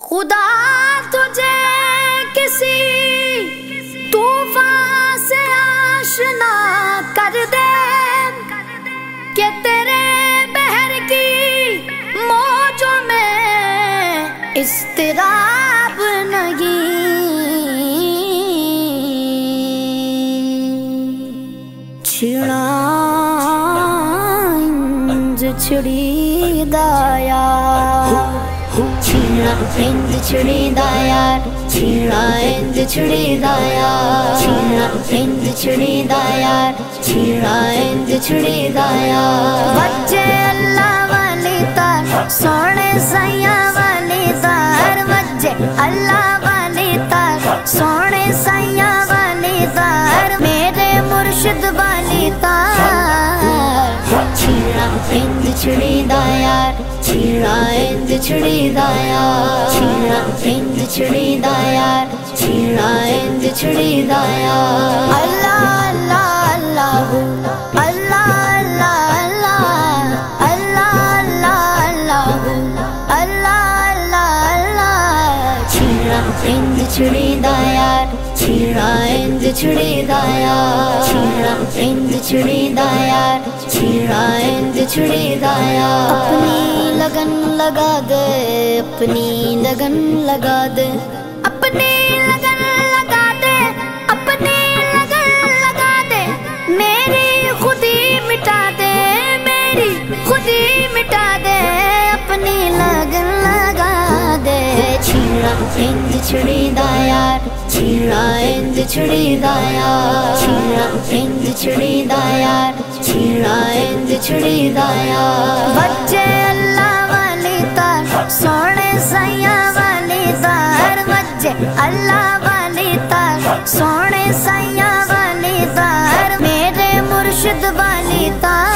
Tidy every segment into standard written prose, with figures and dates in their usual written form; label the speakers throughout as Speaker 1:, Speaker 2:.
Speaker 1: خدا تجھے کسی طوفان سے آشنا کر دے کہ تیرے بحر کی موجوں میں اضطراب نہیں، چھڑا انج چھڑی دایا، چھڑا انج چھڑی دایا، چھڑا انج چھڑی دایا، چھڑا انج چھڑی دایا، چھڑا انج چھڑی دایا، بچے اللہ والی تار سونے سیاں والی تار، بچے اللہ والی تار سونے سیاں والی تار، میرے مرشد والی تار، چھڑا انج چھڑی دایا، چھڑا انج چھڑی دایا، چھڑا انج چھڑی دایا، چھڑا انج چھڑی دایا، اللہ اللہ اللہ اللہ اللہ اللہ اللہ اللہ اللہ اللہ، چھڑا انج چھڑی دایا، چھڑا انج چھڑی دایا، چھڑا انج چھڑی دایا، چھڑا انج چھڑی دایا، اپنی لگن لگا دے، اپنی لگن لگا دے، اپنی لگن لگا دے، اپنی لگن لگا دے، میری خودی مٹا دے، میری خودی مٹا دے، اپنی لگن لگا دے، چھڑا انج چھڑی دایا، چھڑا انج چھڑی دایا، چھڑا انج چھڑی دایا، چھڑا انج چھڑی دایا، بچے اللہ والی تار سونے سیاں والی تار، بچے اللہ والی تار سونے سیاں والی تار، میرے مرشد والی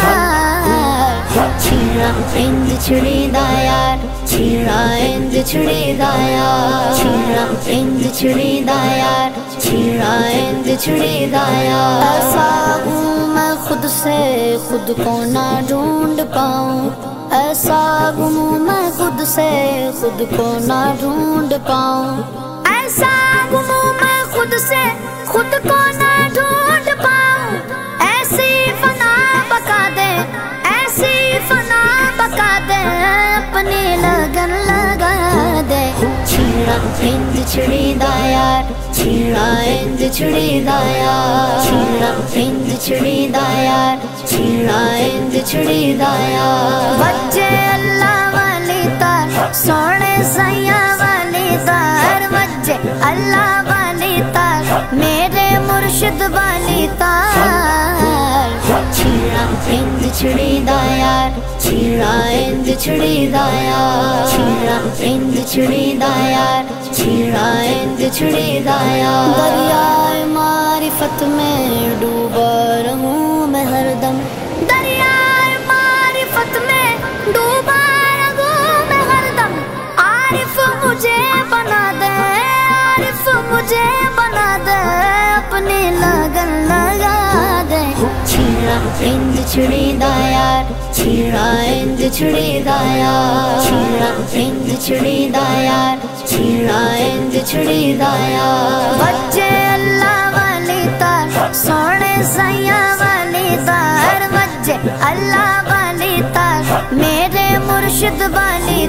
Speaker 1: تار، چھڑا انج چھڑی دایا، چھڑا انج چھڑی دایا، چھڑا انج چھڑی دایا، چھڑا انج چھڑی دایا، ایسا ہوں میں خود سے خود کو نہ ڈھونڈ پاؤں، ایسا ہوں میں خود سے خود کو نہ ڈھونڈ پاؤں، ایسا ہوں میں خود سے خود کو نہ ڈھونڈ پاؤں، ایسی فنا بکا دے، ایسی فنا بکا دے، اپنی لگن لگا دے، چھڑا انج چھڑی دایا، چھڑا انج چھڑی دایا، چھڑا انج چھڑی دایا، چھڑا انج چھڑی دایا، بچے اللہ والی تار سونے سیاں والی تار، بچے اللہ والی تار میرے مرشد والی تار، چھڑا انج چھڑی دایا، چھڑا انج چھڑی دایا، چھڑا انج چھڑی دایا، چھڑا انج چھڑی دایا، دریائے معرفت میں ڈوبا رہوں میں ہر دم، دریائے معرفت میں ڈوبا رہوں میں ہر دم، عارف مجھے بنا دے، عارف مجھے بنا دے، اپنی لگن لگا دے، چھڑا انج چھڑی دایا، چھڑا انج چھڑی دایا، چھڑا انج چھڑی دایا، چھڑا انج چھڑی دایا، بچے اللہ والی تار سونے سیاں والی تار، بچے اللہ والی تار میرے مرشد والی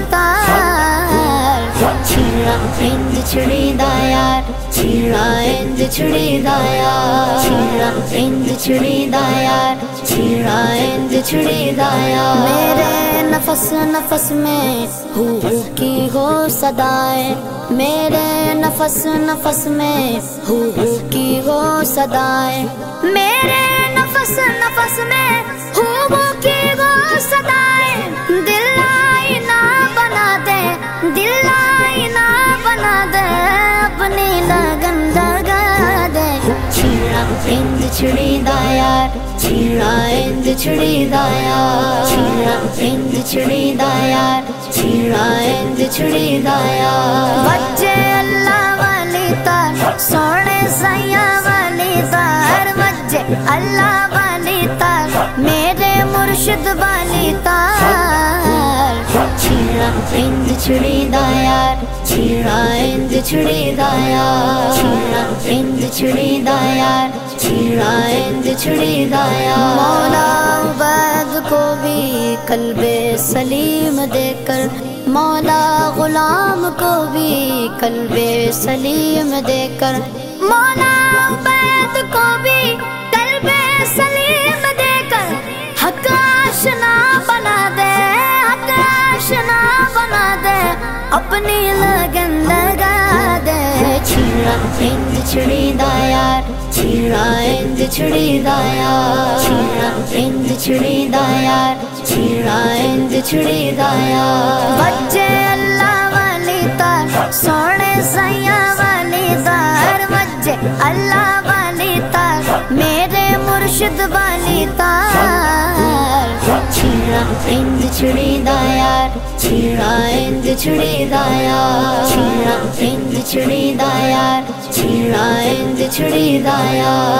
Speaker 1: تار، چھڑا انج چھڑی دایا، چھڑا انج چھڑی دایا، چھڑا انج چھڑی دایا، چھڑا انج چھڑی دایا، میرے نفس نفس میں ہو کی ہو صدائے، میرے نفس نفس میں ہو کی ہو صدائے، میرے نفس نفس میں ہو کی ہو صدائے، دل آئینہ بنا دے، دل آئینہ بنا دے، اپنی لگن لگا دے، چھڑا انج چھڑی دایا، چھڑا انج چھڑی دایا، چھڑا انج چھڑی دایا، چھڑا انج چھڑی دایا، بچے اللہ والی تار سونے سیاں والی تار، بچے اللہ والی تار میرے مرشد والی تار، چھیڑا انج چھڑی دا یار چھیڑا انج چھڑی دا یار چھیڑا انج چھڑی دا یار چھیڑا انج چھڑی دا یار مولا عبید کو بھی قلب سلیم دے کر مولا غلام کو بھی قلب سلیم دے کر مولا عبید کو بھی قلب سلیم دے کر حق آشنا بنا دے حق آشنا بنا دے اپنی لگن لگا دے چھیڑا انج چھڑی دا یار چھیڑا انج چھڑی دا یار چھیڑا انج چھڑی دا یار چھیڑا انج چھڑی دا یار بچے اللہ والی تار سونے سیاں والی تار بچے اللہ والی تار میرے مرشد والی تار چھیڑا انج چھڑی دا یار چھیڑا انج چھڑی دا یار چھیڑا انج چھڑی دا یار چھیڑا انج چھڑی دا یار